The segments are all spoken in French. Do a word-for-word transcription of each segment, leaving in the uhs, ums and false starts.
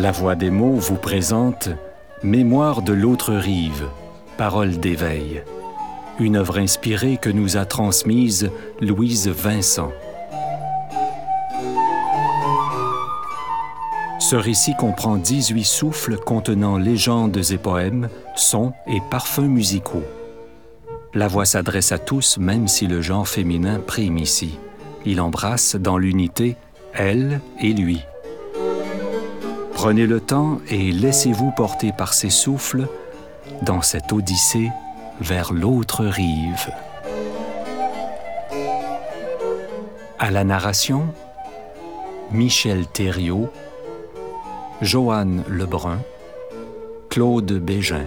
La Voix des mots vous présente Mémoire de l'autre rive, paroles d'éveil, une œuvre inspirée que nous a transmise Louise Vincent. Ce récit comprend dix-huit souffles contenant légendes et poèmes, sons et parfums musicaux. La voix s'adresse à tous, même si le genre féminin prime ici. Il embrasse dans l'unité elle et lui. Prenez le temps et laissez-vous porter par ces souffles dans cette odyssée vers l'autre rive. À la narration, Michel Thériault, Joanne Lebrun, Claude Bégin.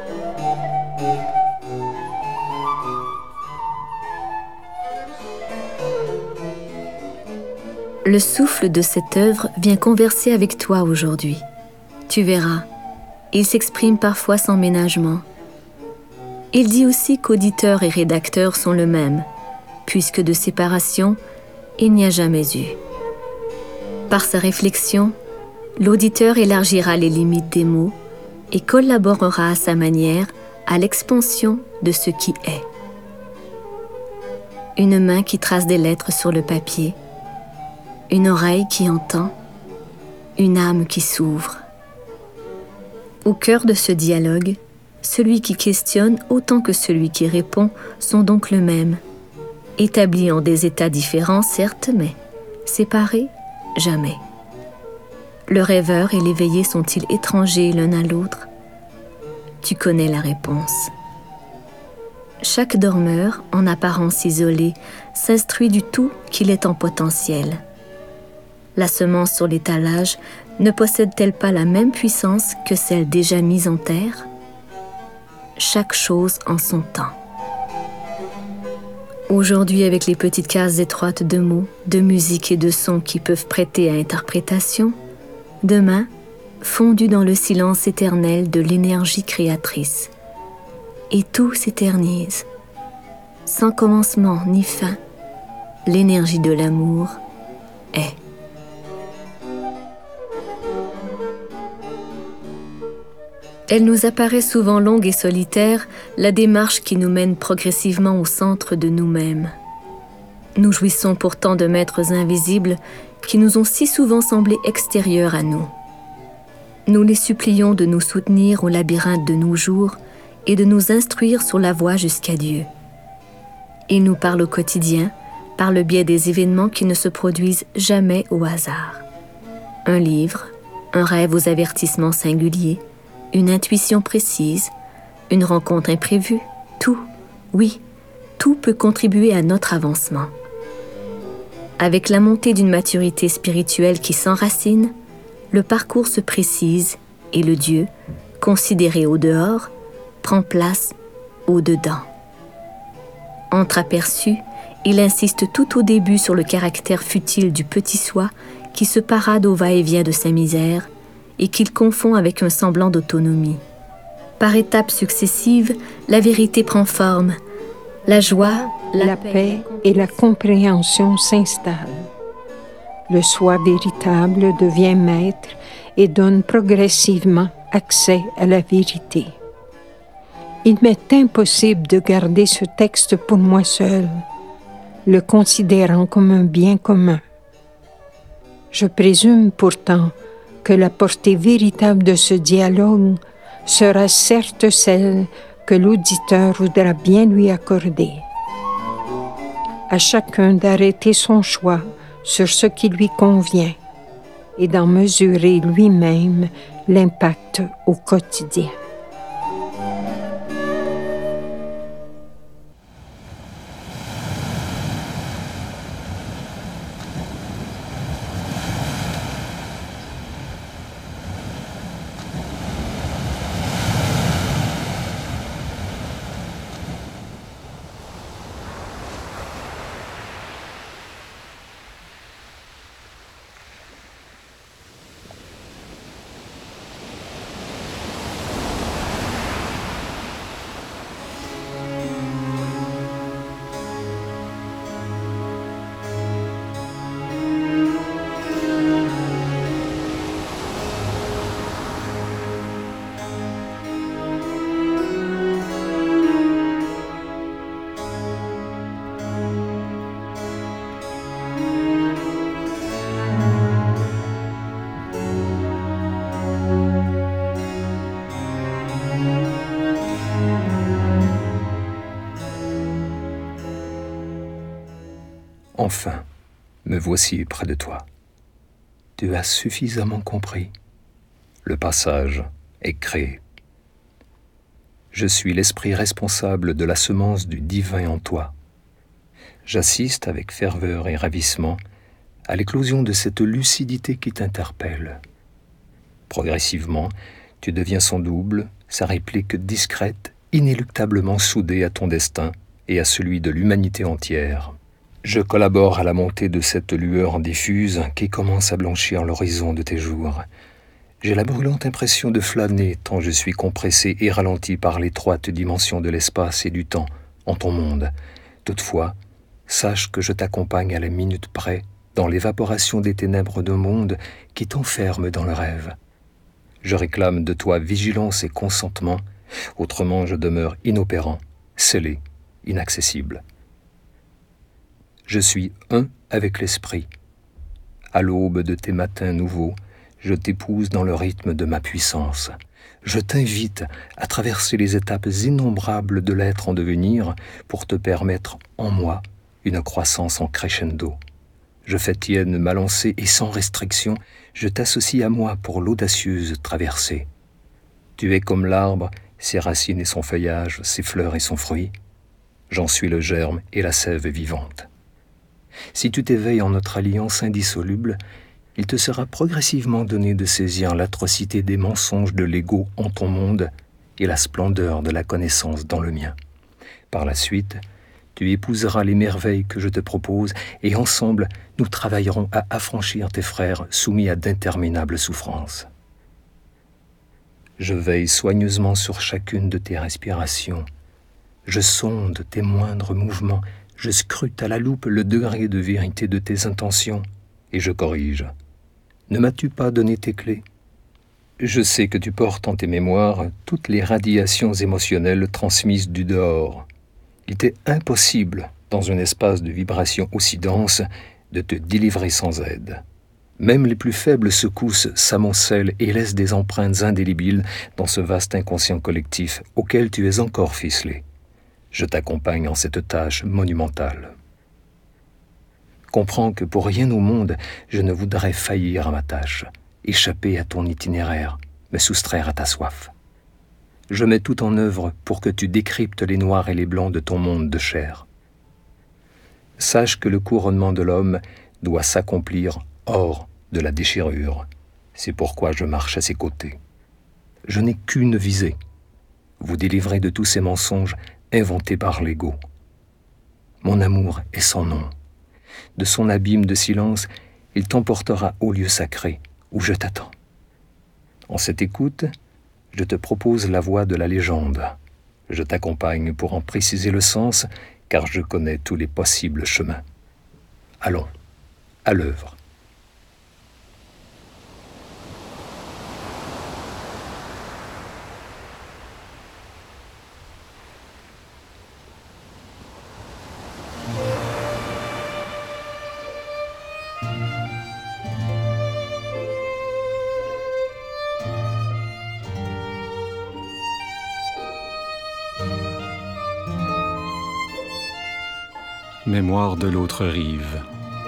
Le souffle de cette œuvre vient converser avec toi aujourd'hui. Tu verras, il s'exprime parfois sans ménagement. Il dit aussi qu'auditeur et rédacteur sont le même, puisque de séparation, il n'y a jamais eu. Par sa réflexion, l'auditeur élargira les limites des mots et collaborera à sa manière à l'expansion de ce qui est. Une main qui trace des lettres sur le papier, une oreille qui entend, une âme qui s'ouvre. Au cœur de ce dialogue, celui qui questionne autant que celui qui répond sont donc le même, établis en des états différents certes, mais séparés jamais. Le rêveur et l'éveillé sont-ils étrangers l'un à l'autre? Tu connais la réponse. Chaque dormeur, en apparence isolé, s'instruit du tout qu'il est en potentiel. La semence sur l'étalage ne possède-t-elle pas la même puissance que celle déjà mise en terre? Chaque chose en son temps. Aujourd'hui, avec les petites cases étroites de mots, de musique et de sons qui peuvent prêter à interprétation, demain, fondu dans le silence éternel de l'énergie créatrice. Et tout s'éternise. Sans commencement ni fin, l'énergie de l'amour est. Elle nous apparaît souvent longue et solitaire, la démarche qui nous mène progressivement au centre de nous-mêmes. Nous jouissons pourtant de maîtres invisibles qui nous ont si souvent semblé extérieurs à nous. Nous les supplions de nous soutenir au labyrinthe de nos jours et de nous instruire sur la voie jusqu'à Dieu. Ils nous parlent au quotidien, par le biais des événements qui ne se produisent jamais au hasard. Un livre, un rêve aux avertissements singuliers, une intuition précise, une rencontre imprévue, tout, oui, tout peut contribuer à notre avancement. Avec la montée d'une maturité spirituelle qui s'enracine, le parcours se précise et le Dieu, considéré au dehors, prend place au dedans. Entreaperçu, il insiste tout au début sur le caractère futile du petit soi qui se parade au va-et-vient de sa misère et qu'il confond avec un semblant d'autonomie. Par étapes successives, la vérité prend forme. La joie, la, la paix et la compréhension s'installent. Le soi véritable devient maître et donne progressivement accès à la vérité. Il m'est impossible de garder ce texte pour moi seul, le considérant comme un bien commun. Je présume pourtant que la portée véritable de ce dialogue sera certes celle que l'auditeur voudra bien lui accorder. À chacun d'arrêter son choix sur ce qui lui convient et d'en mesurer lui-même l'impact au quotidien. Enfin, me voici près de toi. Tu as suffisamment compris. Le passage est créé. Je suis l'esprit responsable de la semence du divin en toi. J'assiste avec ferveur et ravissement à l'éclosion de cette lucidité qui t'interpelle. Progressivement, tu deviens son double, sa réplique discrète, inéluctablement soudée à ton destin et à celui de l'humanité entière. Je collabore à la montée de cette lueur diffuse qui commence à blanchir l'horizon de tes jours. J'ai la brûlante impression de flâner tant je suis compressé et ralenti par l'étroite dimension de l'espace et du temps en ton monde. Toutefois, sache que je t'accompagne à la minute près dans l'évaporation des ténèbres d'un monde qui t'enferme dans le rêve. Je réclame de toi vigilance et consentement, autrement je demeure inopérant, scellé, inaccessible. Je suis un avec l'esprit. À l'aube de tes matins nouveaux, je t'épouse dans le rythme de ma puissance. Je t'invite à traverser les étapes innombrables de l'être en devenir pour te permettre, en moi, une croissance en crescendo. Je fais tienne ma lancée et sans restriction, je t'associe à moi pour l'audacieuse traversée. Tu es comme l'arbre, ses racines et son feuillage, ses fleurs et son fruit. J'en suis le germe et la sève vivante. Si tu t'éveilles en notre alliance indissoluble, il te sera progressivement donné de saisir l'atrocité des mensonges de l'ego en ton monde et la splendeur de la connaissance dans le mien. Par la suite, tu épouseras les merveilles que je te propose et ensemble, nous travaillerons à affranchir tes frères soumis à d'interminables souffrances. Je veille soigneusement sur chacune de tes respirations. Je sonde tes moindres mouvements. Je scrute à la loupe le degré de vérité de tes intentions et je corrige. Ne m'as-tu pas donné tes clés? Je sais que tu portes en tes mémoires toutes les radiations émotionnelles transmises du dehors. Il t'est impossible, dans un espace de vibration aussi dense, de te délivrer sans aide. Même les plus faibles secousses s'amoncellent et laissent des empreintes indélébiles dans ce vaste inconscient collectif auquel tu es encore ficelé. Je t'accompagne en cette tâche monumentale. Comprends que pour rien au monde, je ne voudrais faillir à ma tâche, échapper à ton itinéraire, me soustraire à ta soif. Je mets tout en œuvre pour que tu décryptes les noirs et les blancs de ton monde de chair. Sache que le couronnement de l'homme doit s'accomplir hors de la déchirure. C'est pourquoi je marche à ses côtés. Je n'ai qu'une visée, vous délivrer de tous ces mensonges inventés par l'ego. Mon amour est sans nom. De son abîme de silence, il t'emportera au lieu sacré, où je t'attends. En cette écoute, je te propose la voie de la légende. Je t'accompagne pour en préciser le sens, car je connais tous les possibles chemins. Allons, à l'œuvre. Mémoire de l'autre rive.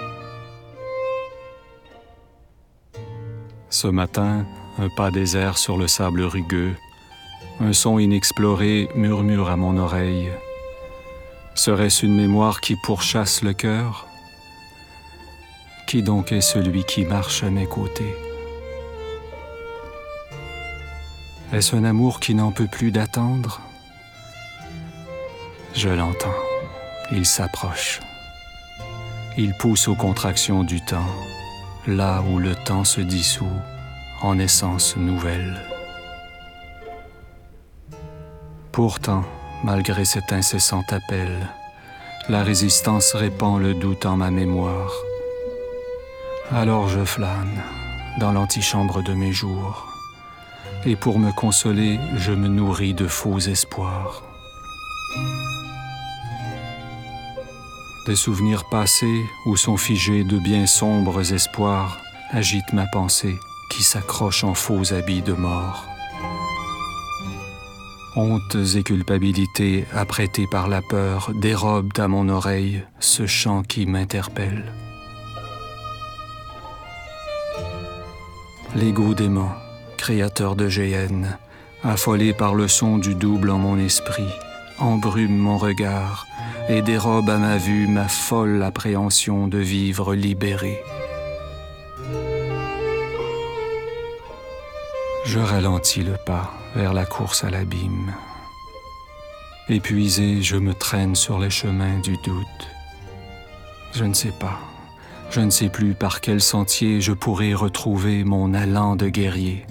Ce matin, un pas désert sur le sable rugueux, un son inexploré murmure à mon oreille. Serait-ce une mémoire qui pourchasse le cœur? Qui donc est celui qui marche à mes côtés? Est-ce un amour qui n'en peut plus d'attendre? Je l'entends. Il s'approche. Il pousse aux contractions du temps, là où le temps se dissout en essence nouvelle. Pourtant, malgré cet incessant appel, la résistance répand le doute en ma mémoire. Alors je flâne dans l'antichambre de mes jours, et pour me consoler, je me nourris de faux espoirs. Des souvenirs passés où sont figés de bien sombres espoirs agitent ma pensée qui s'accroche en faux habits de mort. Hontes et culpabilités apprêtées par la peur dérobent à mon oreille ce chant qui m'interpelle. L'ego dément, créateur de géhennes, affolé par le son du double en mon esprit, embrume mon regard et dérobe à ma vue ma folle appréhension de vivre libéré. Je ralentis le pas vers la course à l'abîme. Épuisé, je me traîne sur les chemins du doute. Je ne sais pas, je ne sais plus par quel sentier je pourrai retrouver mon allant de guerrier.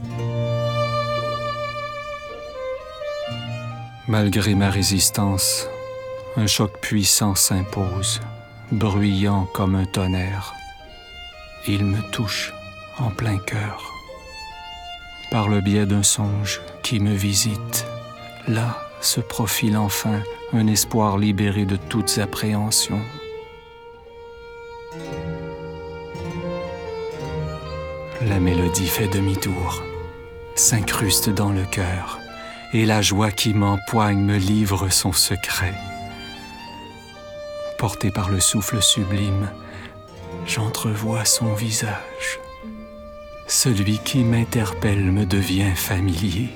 Malgré ma résistance, un choc puissant s'impose, bruyant comme un tonnerre. Il me touche en plein cœur. Par le biais d'un songe qui me visite, là se profile enfin un espoir libéré de toutes appréhensions. La mélodie fait demi-tour, s'incruste dans le cœur, et la joie qui m'empoigne me livre son secret. Porté par le souffle sublime, j'entrevois son visage. Celui qui m'interpelle me devient familier.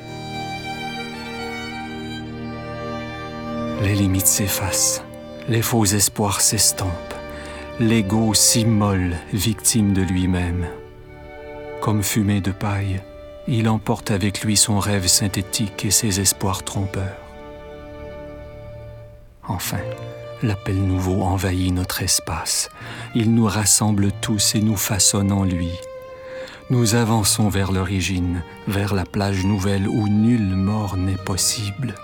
Les limites s'effacent, les faux espoirs s'estompent, l'ego s'immole, victime de lui-même. Comme fumée de paille, il emporte avec lui son rêve synthétique et ses espoirs trompeurs. Enfin, l'appel nouveau envahit notre espace. Il nous rassemble tous et nous façonne en lui. Nous avançons vers l'origine, vers la plage nouvelle où nulle mort n'est possible.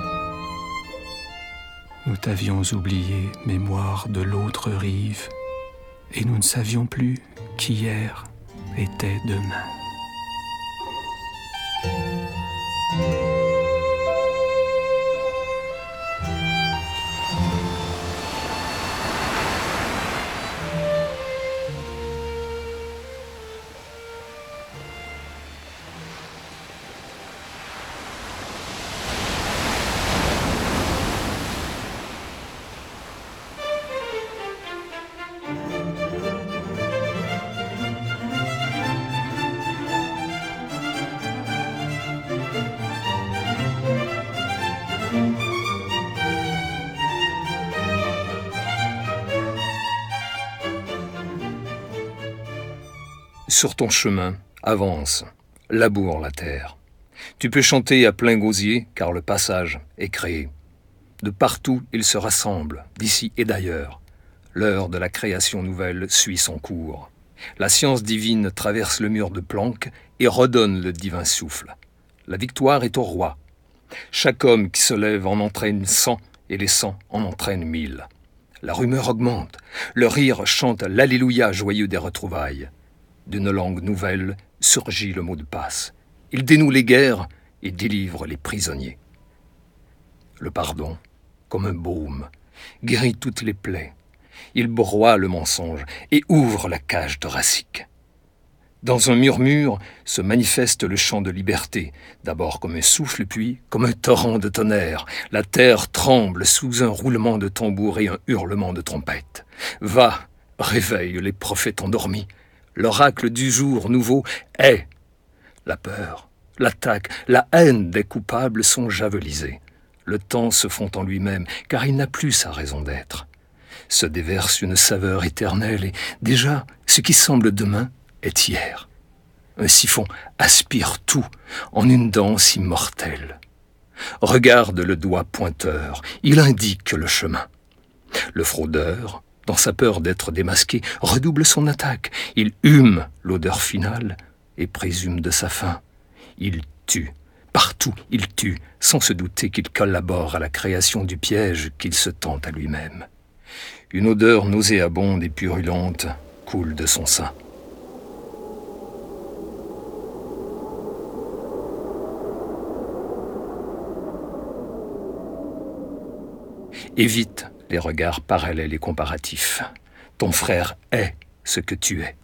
Nous t'avions oublié, mémoire de l'autre rive, et nous ne savions plus qu'hier était demain. Sur ton chemin, avance, laboure la terre. Tu peux chanter à plein gosier, car le passage est créé. De partout, ils se rassemblent, d'ici et d'ailleurs. L'heure de la création nouvelle suit son cours. La science divine traverse le mur de Planck et redonne le divin souffle. La victoire est au roi. Chaque homme qui se lève en entraîne cent, et les cent en entraînent mille. La rumeur augmente, le rire chante l'alléluia joyeux des retrouvailles. D'une langue nouvelle surgit le mot de passe. Il dénoue les guerres et délivre les prisonniers. Le pardon, comme un baume, guérit toutes les plaies. Il broie le mensonge et ouvre la cage thoracique. Dans un murmure se manifeste le chant de liberté, d'abord comme un souffle puis comme un torrent de tonnerre. La terre tremble sous un roulement de tambour et un hurlement de trompette. Va, réveille les prophètes endormis. L'oracle du jour nouveau est. La peur, l'attaque, la haine des coupables sont javelisés. Le temps se fond en lui-même, car il n'a plus sa raison d'être. Se déverse une saveur éternelle et déjà, ce qui semble demain est hier. Un siphon aspire tout en une danse immortelle. Regarde le doigt pointeur, il indique le chemin. Le fraudeur, dans sa peur d'être démasqué, redouble son attaque. Il hume l'odeur finale et présume de sa fin. Il tue. Partout, il tue, sans se douter qu'il collabore à la création du piège qu'il se tend à lui-même. Une odeur nauséabonde et purulente coule de son sein. Évite les regards parallèles et comparatifs. Ton frère est ce que tu es.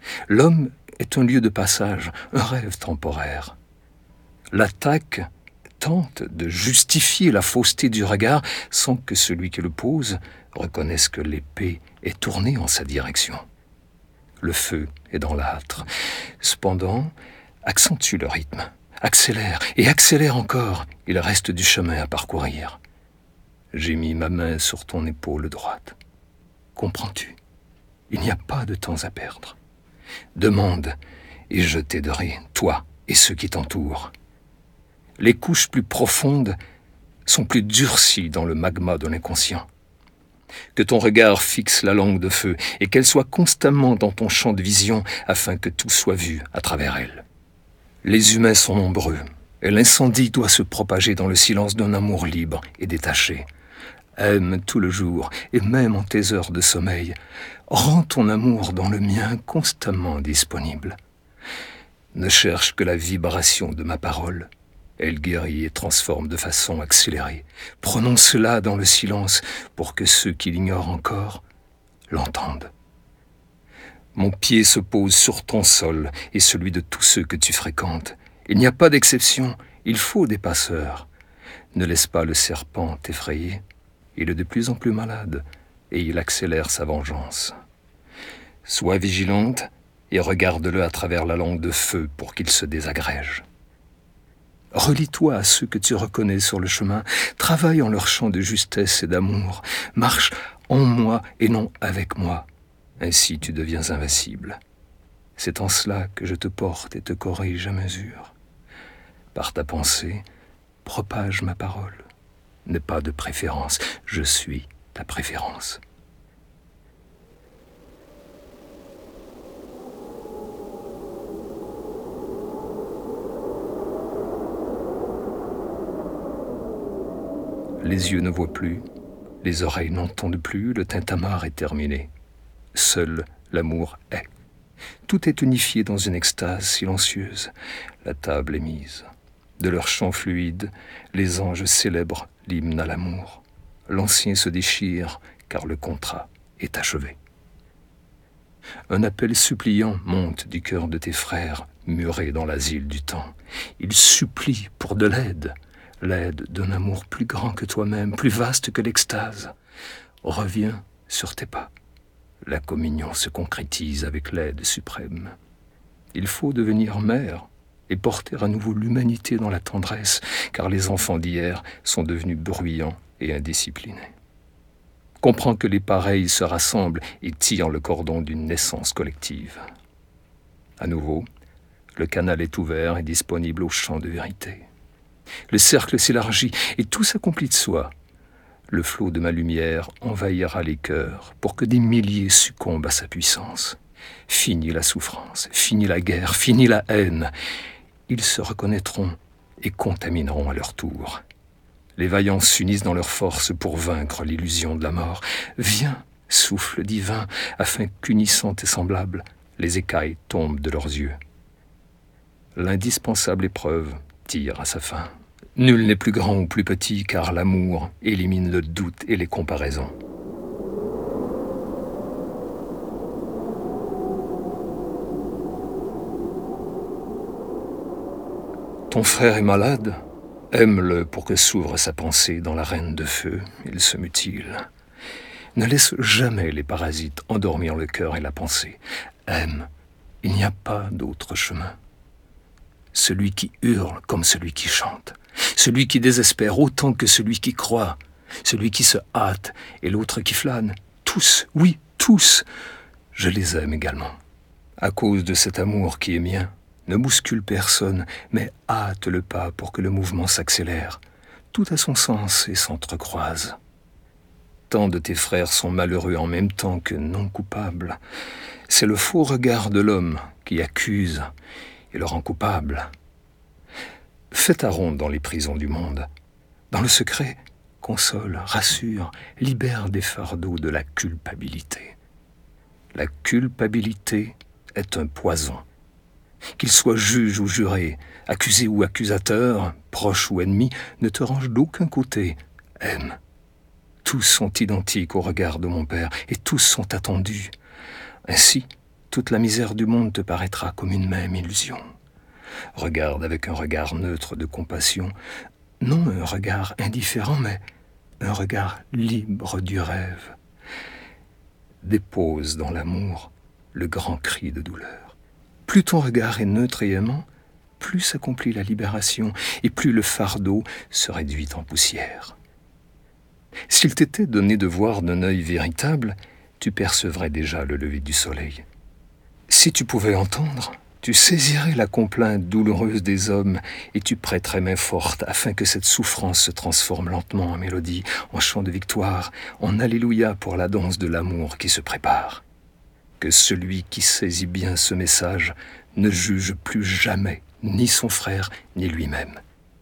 L'homme est un lieu de passage, un rêve temporaire. L'attaque tente de justifier la fausseté du regard sans que celui qui le pose reconnaisse que l'épée est tournée en sa direction. Le feu est dans l'âtre. Cependant, accentue le rythme, accélère et accélère encore. Il reste du chemin à parcourir. J'ai mis ma main sur ton épaule droite. Comprends-tu? Il n'y a pas de temps à perdre. Demande et je t'aiderai, toi et ceux qui t'entourent. Les couches plus profondes sont plus durcies dans le magma de l'inconscient. Que ton regard fixe la langue de feu et qu'elle soit constamment dans ton champ de vision afin que tout soit vu à travers elle. Les humains sont nombreux et l'incendie doit se propager dans le silence d'un amour libre et détaché. Aime tout le jour et même en tes heures de sommeil. Rends ton amour dans le mien constamment disponible. Ne cherche que la vibration de ma parole. Elle guérit et transforme de façon accélérée. Prononce-la dans le silence pour que ceux qui l'ignorent encore l'entendent. Mon pied se pose sur ton sol et celui de tous ceux que tu fréquentes. Il n'y a pas d'exception, il faut des passeurs. Ne laisse pas le serpent t'effrayer. Il est de plus en plus malade et il accélère sa vengeance. Sois vigilante et regarde-le à travers la langue de feu pour qu'il se désagrège. Relie-toi à ceux que tu reconnais sur le chemin, travaille en leur champ de justesse et d'amour, marche en moi et non avec moi, ainsi tu deviens invincible. C'est en cela que je te porte et te corrige à mesure. Par ta pensée, propage ma parole. N'aie pas de préférence, je suis ta préférence. Les yeux ne voient plus, les oreilles n'entendent plus, le tintamarre est terminé. Seul l'amour est. Tout est unifié dans une extase silencieuse. La table est mise. De leur chant fluide, les anges célèbrent l'hymne à l'amour. L'ancien se déchire, car le contrat est achevé. Un appel suppliant monte du cœur de tes frères, murés dans l'asile du temps. Ils supplient pour de l'aide. L'aide d'un amour plus grand que toi-même, plus vaste que l'extase. Reviens sur tes pas. La communion se concrétise avec l'aide suprême. Il faut devenir mère et porter à nouveau l'humanité dans la tendresse, car les enfants d'hier sont devenus bruyants et indisciplinés. Comprends que les pareils se rassemblent et tirent le cordon d'une naissance collective. À nouveau, le canal est ouvert et disponible au champ de vérité. Le cercle s'élargit et tout s'accomplit de soi. Le flot de ma lumière envahira les cœurs pour que des milliers succombent à sa puissance. Fini la souffrance, fini la guerre, fini la haine. Ils se reconnaîtront et contamineront à leur tour. Les vaillants s'unissent dans leur force pour vaincre l'illusion de la mort. Viens, souffle divin, afin qu'unissant tes semblables, les écailles tombent de leurs yeux. L'indispensable épreuve tire à sa fin. Nul n'est plus grand ou plus petit, car l'amour élimine le doute et les comparaisons. Ton frère est malade, aime-le pour que s'ouvre sa pensée dans l'arène de feu, il se mutile. Ne laisse jamais les parasites endormir le cœur et la pensée. Aime, il n'y a pas d'autre chemin. Celui qui hurle comme celui qui chante, celui qui désespère autant que celui qui croit, celui qui se hâte et l'autre qui flâne, tous, oui, tous, je les aime également. À cause de cet amour qui est mien, ne bouscule personne, mais hâte le pas pour que le mouvement s'accélère. Tout a son sens et s'entrecroise. Tant de tes frères sont malheureux en même temps que non coupables. C'est le faux regard de l'homme qui accuse et le rend coupable. Fais ta ronde dans les prisons du monde. Dans le secret, console, rassure, libère des fardeaux de la culpabilité. La culpabilité est un poison. Qu'il soit juge ou juré, accusé ou accusateur, proche ou ennemi, ne te range d'aucun côté. Aime. Tous sont identiques au regard de mon Père, et tous sont attendus. Ainsi, toute la misère du monde te paraîtra comme une même illusion. Regarde avec un regard neutre de compassion, non un regard indifférent, mais un regard libre du rêve. Dépose dans l'amour le grand cri de douleur. Plus ton regard est neutre et aimant, plus s'accomplit la libération et plus le fardeau se réduit en poussière. S'il t'était donné de voir d'un œil véritable, tu percevrais déjà le lever du soleil. Si tu pouvais entendre, tu saisirais la complainte douloureuse des hommes et tu prêterais main forte afin que cette souffrance se transforme lentement en mélodie, en chant de victoire, en alléluia pour la danse de l'amour qui se prépare. Que celui qui saisit bien ce message ne juge plus jamais ni son frère ni lui-même.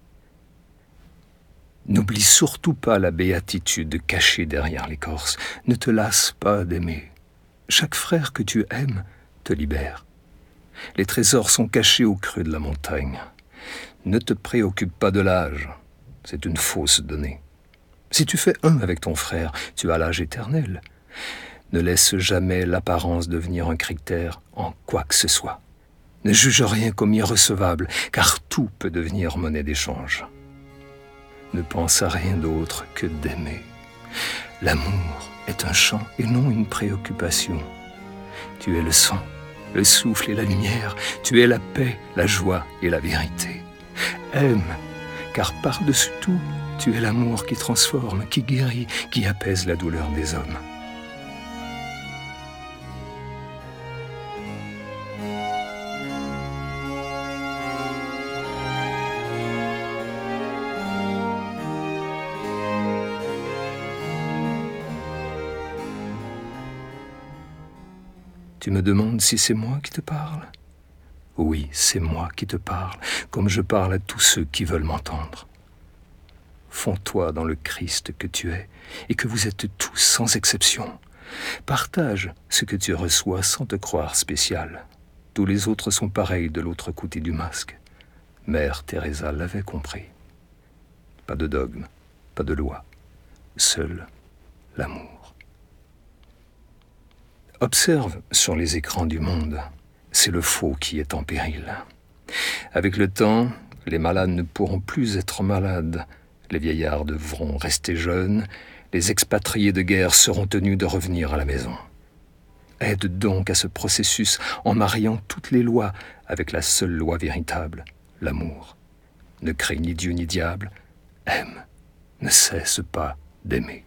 N'oublie surtout pas la béatitude cachée derrière l'écorce. Ne te lasse pas d'aimer. Chaque frère que tu aimes te libère. Les trésors sont cachés au creux de la montagne. Ne te préoccupe pas de l'âge. C'est une fausse donnée. Si tu fais un avec ton frère, tu as l'âge éternel. Ne laisse jamais l'apparence devenir un critère en quoi que ce soit. Ne juge rien comme irrecevable, car tout peut devenir monnaie d'échange. Ne pense à rien d'autre que d'aimer. L'amour est un chant et non une préoccupation. Tu es le sang, le souffle et la lumière. Tu es la paix, la joie et la vérité. Aime, car par-dessus tout, tu es l'amour qui transforme, qui guérit, qui apaise la douleur des hommes. Tu me demandes si c'est moi qui te parle? Oui, c'est moi qui te parle, comme je parle à tous ceux qui veulent m'entendre. Fonds-toi dans le Christ que tu es et que vous êtes tous sans exception. Partage ce que tu reçois sans te croire spécial. Tous les autres sont pareils de l'autre côté du masque. Mère Teresa l'avait compris. Pas de dogme, pas de loi, seul l'amour. Observe sur les écrans du monde, c'est le faux qui est en péril. Avec le temps, les malades ne pourront plus être malades, les vieillards devront rester jeunes, les expatriés de guerre seront tenus de revenir à la maison. Aide donc à ce processus en mariant toutes les lois avec la seule loi véritable, l'amour. Ne crains ni Dieu ni diable, aime, ne cesse pas d'aimer.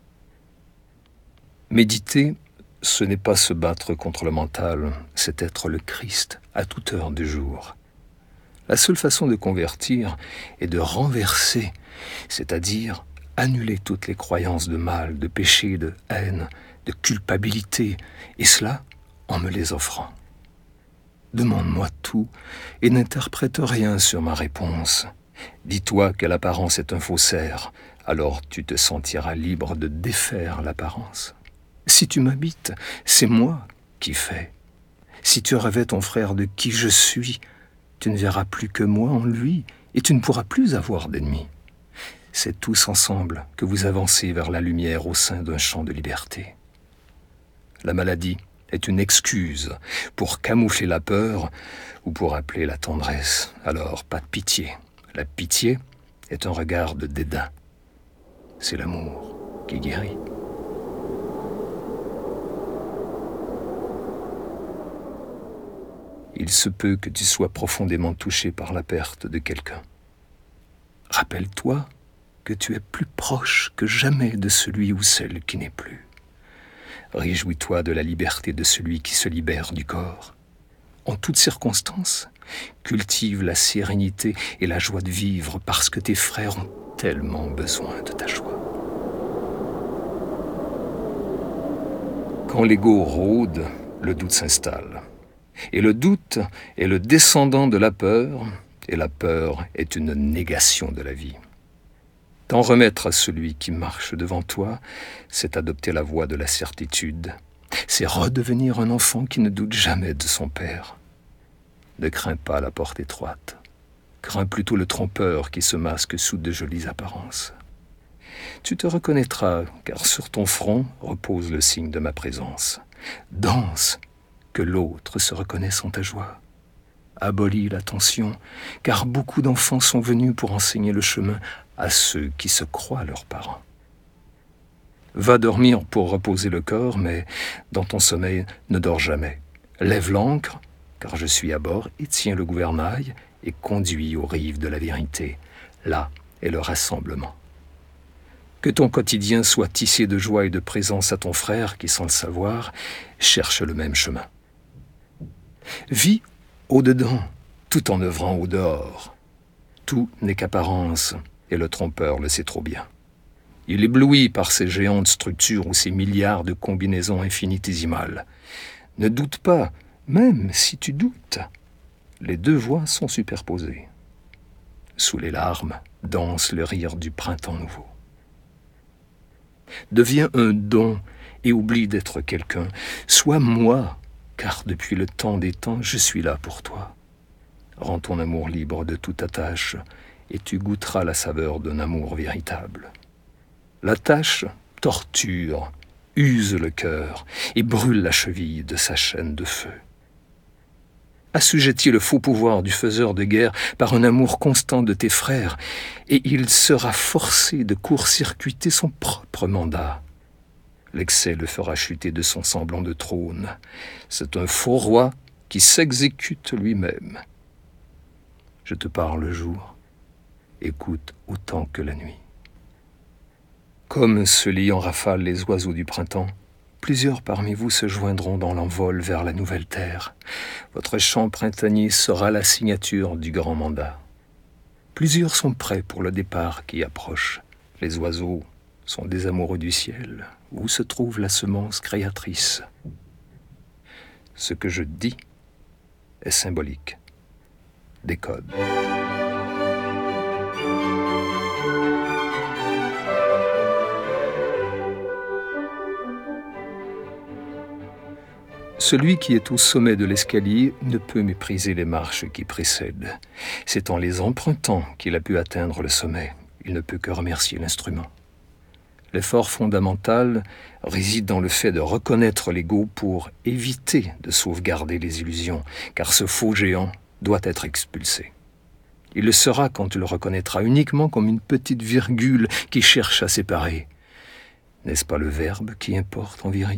Méditer, ce n'est pas se battre contre le mental, c'est être le Christ à toute heure du jour. La seule façon de convertir est de renverser, c'est-à-dire annuler toutes les croyances de mal, de péché, de haine, de culpabilité, et cela en me les offrant. Demande-moi tout et n'interprète rien sur ma réponse. Dis-toi que l'apparence est un faussaire, alors tu te sentiras libre de défaire l'apparence. Si tu m'habites, c'est moi qui fais. Si tu revêts ton frère de qui je suis, tu ne verras plus que moi en lui et tu ne pourras plus avoir d'ennemis. C'est tous ensemble que vous avancez vers la lumière au sein d'un champ de liberté. La maladie est une excuse pour camoufler la peur ou pour appeler la tendresse. Alors, pas de pitié. La pitié est un regard de dédain. C'est l'amour qui guérit. Il se peut que tu sois profondément touché par la perte de quelqu'un. Rappelle-toi que tu es plus proche que jamais de celui ou celle qui n'est plus. Réjouis-toi de la liberté de celui qui se libère du corps. En toutes circonstances, cultive la sérénité et la joie de vivre parce que tes frères ont tellement besoin de ta joie. Quand l'ego rôde, le doute s'installe. Et le doute est le descendant de la peur, et la peur est une négation de la vie. T'en remettre à celui qui marche devant toi, c'est adopter la voie de la certitude. C'est redevenir un enfant qui ne doute jamais de son père. Ne crains pas la porte étroite. Crains plutôt le trompeur qui se masque sous de jolies apparences. Tu te reconnaîtras, car sur ton front repose le signe de ma présence. Danse, que l'autre se reconnaisse en ta joie. Abolis la tension, car beaucoup d'enfants sont venus pour enseigner le chemin à ceux qui se croient leurs parents. Va dormir pour reposer le corps, mais dans ton sommeil, ne dors jamais. Lève l'ancre, car je suis à bord, et tiens le gouvernail, et conduis aux rives de la vérité. Là est le rassemblement. Que ton quotidien soit tissé de joie et de présence à ton frère qui, sans le savoir, cherche le même chemin. Vis au-dedans, tout en œuvrant au-dehors. Tout n'est qu'apparence, et le trompeur le sait trop bien. Il éblouit par ces géantes structures ou ces milliards de combinaisons infinitésimales. Ne doute pas, même si tu doutes. Les deux voix sont superposées. Sous les larmes, danse le rire du printemps nouveau. Deviens un don et oublie d'être quelqu'un. Sois moi, car depuis le temps des temps, je suis là pour toi. Rends ton amour libre de toute attache, et tu goûteras la saveur d'un amour véritable. La tâche torture, use le cœur et brûle la cheville de sa chaîne de feu. Assujettis le faux pouvoir du faiseur de guerre par un amour constant de tes frères, et il sera forcé de court-circuiter son propre mandat. L'excès le fera chuter de son semblant de trône. C'est un faux roi qui s'exécute lui-même. Je te parle le jour, écoute autant que la nuit. Comme se lient en rafale les oiseaux du printemps, plusieurs parmi vous se joindront dans l'envol vers la nouvelle terre. Votre chant printanier sera la signature du grand mandat. Plusieurs sont prêts pour le départ qui approche. Les oiseaux sont des amoureux du ciel, où se trouve la semence créatrice. Ce que je dis est symbolique. Des codes. Celui qui est au sommet de l'escalier ne peut mépriser les marches qui précèdent. C'est en les empruntant qu'il a pu atteindre le sommet. Il ne peut que remercier l'instrument. L'effort fondamental réside dans le fait de reconnaître l'ego pour éviter de sauvegarder les illusions, car ce faux géant doit être expulsé. Il le sera quand tu le reconnaîtras uniquement comme une petite virgule qui cherche à séparer. N'est-ce pas le verbe qui importe en vérité ?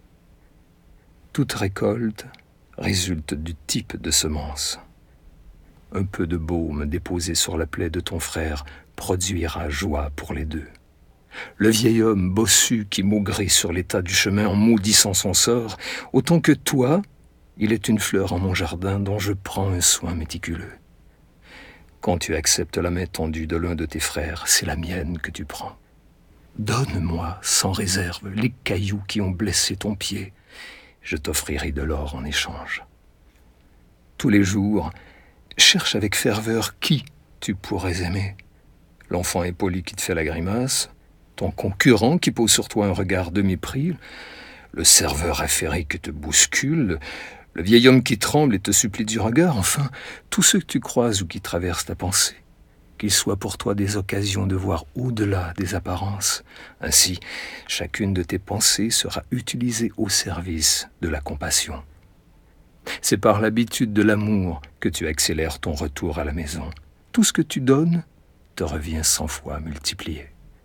Toute récolte résulte du type de semence. Un peu de baume déposé sur la plaie de ton frère produira joie pour les deux. Le vieil homme bossu qui maugrit sur l'état du chemin en maudissant son sort, autant que toi, il est une fleur en mon jardin dont je prends un soin méticuleux. Quand tu acceptes la main tendue de l'un de tes frères, c'est la mienne que tu prends. Donne-moi sans réserve les cailloux qui ont blessé ton pied. Je t'offrirai de l'or en échange. Tous les jours, cherche avec ferveur qui tu pourrais aimer. L'enfant impoli qui te fait la grimace, ton concurrent qui pose sur toi un regard de mépris, le serveur affairé qui te bouscule, le vieil homme qui tremble et te supplie du regard, enfin, tous ceux que tu croises ou qui traversent ta pensée, qu'ils soient pour toi des occasions de voir au-delà des apparences. Ainsi, chacune de tes pensées sera utilisée au service de la compassion. C'est par l'habitude de l'amour que tu accélères ton retour à la maison. Tout ce que tu donnes te revient cent fois multiplié.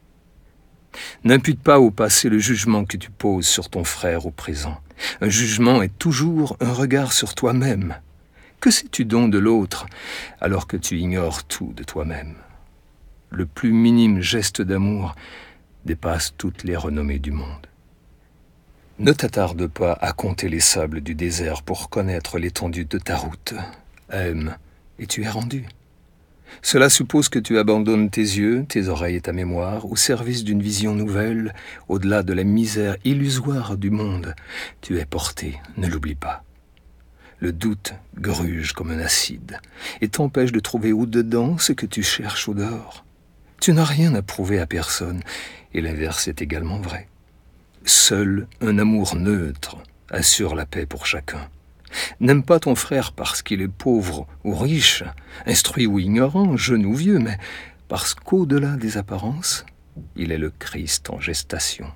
N'impute pas au passé le jugement que tu poses sur ton frère au présent. Un jugement est toujours un regard sur toi-même. Que sais-tu donc de l'autre, alors que tu ignores tout de toi-même? Le plus minime geste d'amour dépasse toutes les renommées du monde. Ne t'attarde pas à compter les sables du désert pour connaître l'étendue de ta route. Aime, et tu es rendu. Cela suppose que tu abandonnes tes yeux, tes oreilles et ta mémoire au service d'une vision nouvelle, au-delà de la misère illusoire du monde. Tu es porté, ne l'oublie pas. Le doute gruge comme un acide et t'empêche de trouver au-dedans ce que tu cherches au-dehors. Tu n'as rien à prouver à personne, et l'inverse est également vrai. Seul un amour neutre assure la paix pour chacun. N'aime pas ton frère parce qu'il est pauvre ou riche, instruit ou ignorant, jeune ou vieux, mais parce qu'au-delà des apparences, il est le Christ en gestation.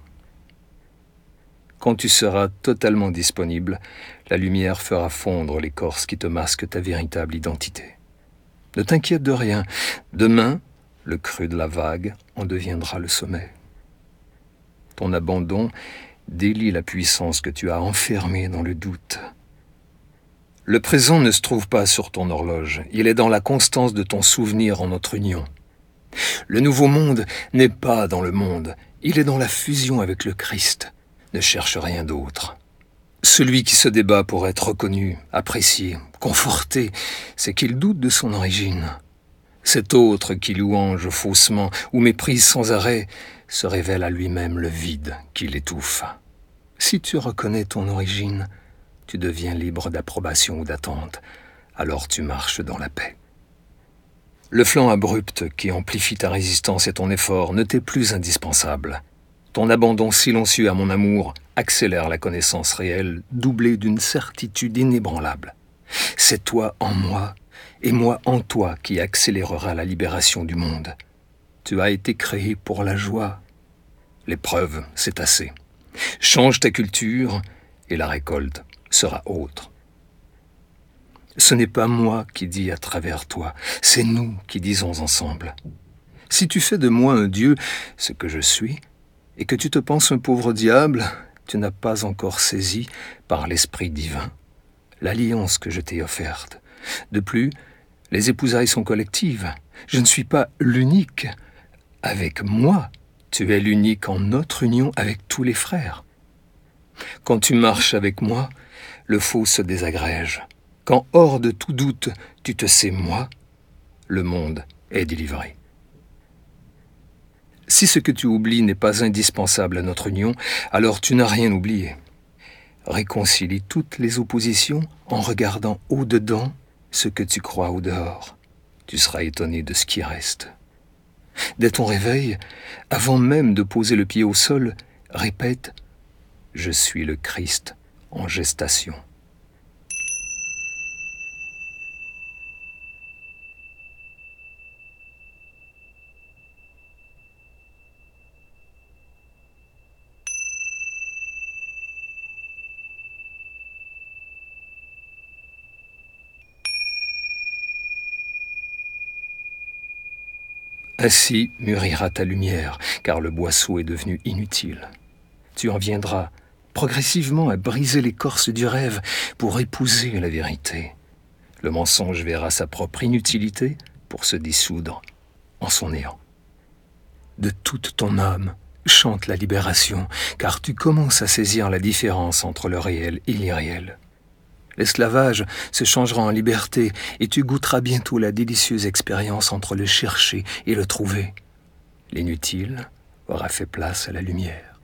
Quand tu seras totalement disponible, la lumière fera fondre l'écorce qui te masque ta véritable identité. Ne t'inquiète de rien. Demain, Le creux de la vague en deviendra le sommet. Ton abandon délie la puissance que tu as enfermée dans le doute. Le présent ne se trouve pas sur ton horloge, il est dans la constance de ton souvenir en notre union. Le nouveau monde n'est pas dans le monde, il est dans la fusion avec le Christ. Ne cherche rien d'autre. Celui qui se débat pour être reconnu, apprécié, conforté, c'est qu'il doute de son origine. Cet autre qui louange faussement ou méprise sans arrêt se révèle à lui-même le vide qui l'étouffe. Si tu reconnais ton origine, tu deviens libre d'approbation ou d'attente, alors tu marches dans la paix. Le flanc abrupt qui amplifie ta résistance et ton effort ne t'est plus indispensable. Ton abandon silencieux à mon amour accélère la connaissance réelle, doublée d'une certitude inébranlable. C'est toi en moi et moi en toi qui accélérera la libération du monde. Tu as été créé pour la joie. L'épreuve, c'est assez. Change ta culture et la récolte sera autre. Ce n'est pas moi qui dis à travers toi, c'est nous qui disons ensemble. Si tu fais de moi un Dieu, ce que je suis, et que tu te penses un pauvre diable, tu n'as pas encore saisi, par l'Esprit divin, l'alliance que je t'ai offerte. De plus, les épousailles sont collectives. Je ne suis pas l'unique. Avec moi, tu es l'unique en notre union avec tous les frères. Quand tu marches avec moi, le faux se désagrège. Quand hors de tout doute, tu te sais moi, le monde est délivré. Si ce que tu oublies n'est pas indispensable à notre union, alors tu n'as rien oublié. Réconcilie toutes les oppositions en regardant au-dedans ce que tu crois au-dehors. Tu seras étonné de ce qui reste. Dès ton réveil, avant même de poser le pied au sol, répète « Je suis le Christ en gestation ». Ainsi mûrira ta lumière, car le boisseau est devenu inutile. Tu en viendras progressivement à briser l'écorce du rêve pour épouser la vérité. Le mensonge verra sa propre inutilité pour se dissoudre en son néant. De toute ton âme, chante la libération, car tu commences à saisir la différence entre le réel et l'irréel. L'esclavage se changera en liberté et tu goûteras bientôt la délicieuse expérience entre le chercher et le trouver. L'inutile aura fait place à la lumière.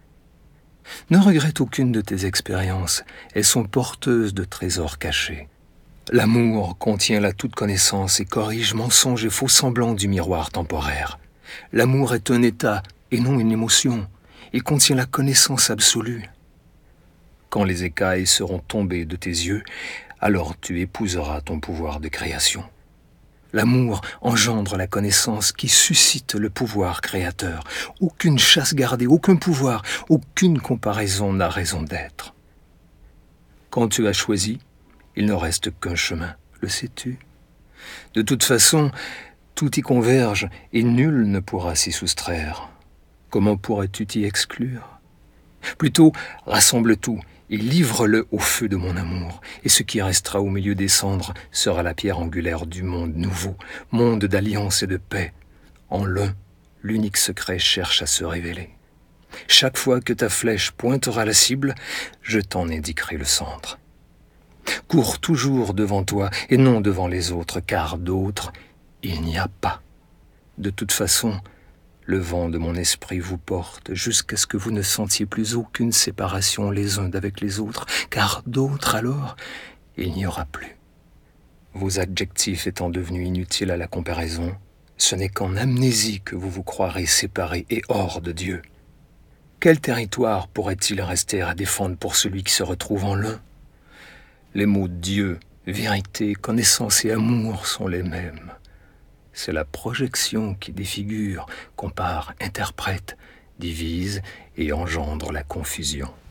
Ne regrette aucune de tes expériences, elles sont porteuses de trésors cachés. L'amour contient la toute connaissance et corrige mensonges et faux semblants du miroir temporaire. L'amour est un état et non une émotion. Il contient la connaissance absolue. Quand les écailles seront tombées de tes yeux, alors tu épouseras ton pouvoir de création. L'amour engendre la connaissance qui suscite le pouvoir créateur. Aucune chasse gardée, aucun pouvoir, aucune comparaison n'a raison d'être. Quand tu as choisi, il ne reste qu'un chemin, le sais-tu? De toute façon, tout y converge et nul ne pourra s'y soustraire. Comment pourrais-tu t'y exclure? Plutôt, rassemble tout et livre-le au feu de mon amour, et ce qui restera au milieu des cendres sera la pierre angulaire du monde nouveau, monde d'alliance et de paix. En l'un, l'unique secret cherche à se révéler. Chaque fois que ta flèche pointera la cible, je t'en indiquerai le centre. Cours toujours devant toi et non devant les autres, car d'autres, il n'y a pas. De toute façon, le vent de mon esprit vous porte jusqu'à ce que vous ne sentiez plus aucune séparation les uns d'avec les autres, car d'autres alors, il n'y aura plus. Vos adjectifs étant devenus inutiles à la comparaison, ce n'est qu'en amnésie que vous vous croirez séparés et hors de Dieu. Quel territoire pourrait-il rester à défendre pour celui qui se retrouve en l'un? Les mots Dieu, vérité, connaissance et amour sont les mêmes. C'est la projection qui défigure, compare, interprète, divise et engendre la confusion.